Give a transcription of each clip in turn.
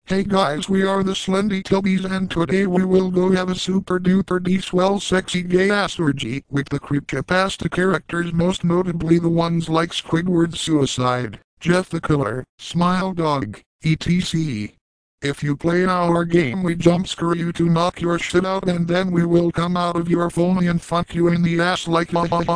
Hey guys, we are the Slendy Tubbies and today we will go have a super duper swell sexy gay ass orgy with the creepypasta characters, most notably the ones like Squidward Suicide, Jeff the Killer, Smile Dog, etc. If you play our game we jump scare you to knock your shit out and then we will come out of your phone and fuck you in the ass like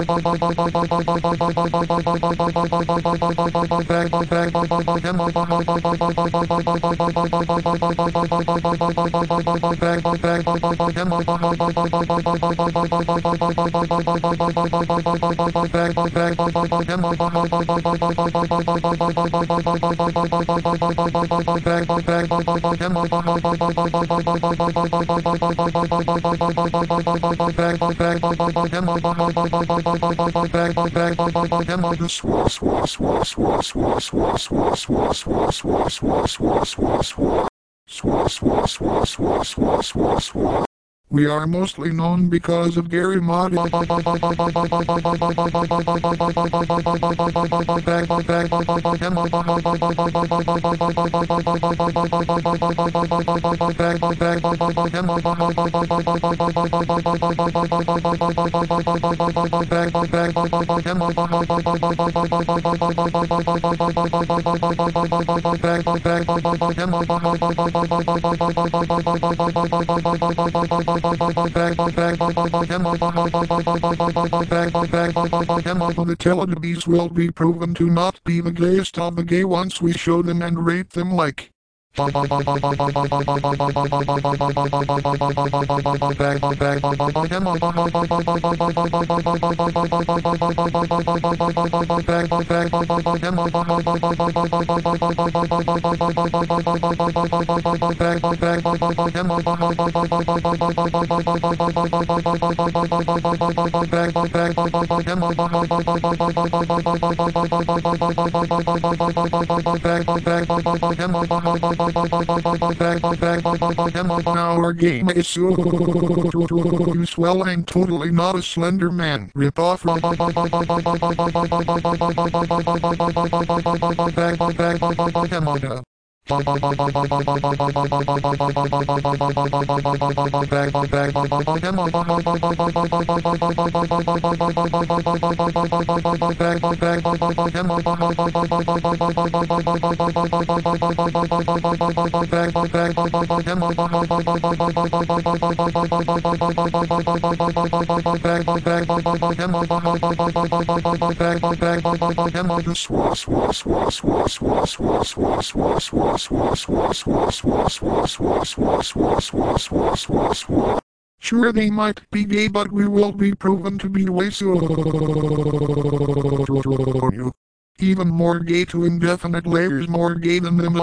We are mostly known because of Gary Mod. The Teletubbies will be proven to not be the gayest of the gay once we show them and rate them like our game is so swell and totally not a Slender Man ripoff. Sure, they might be gay, but we will be proven to be way so even more gay to indefinite layers, more gay than them.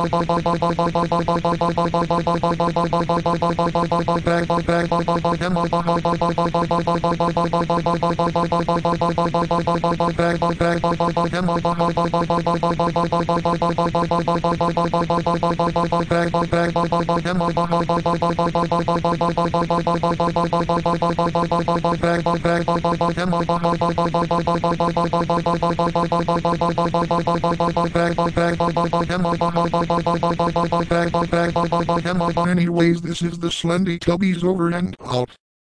Anyways, this is the Slendy Tubbies over and out.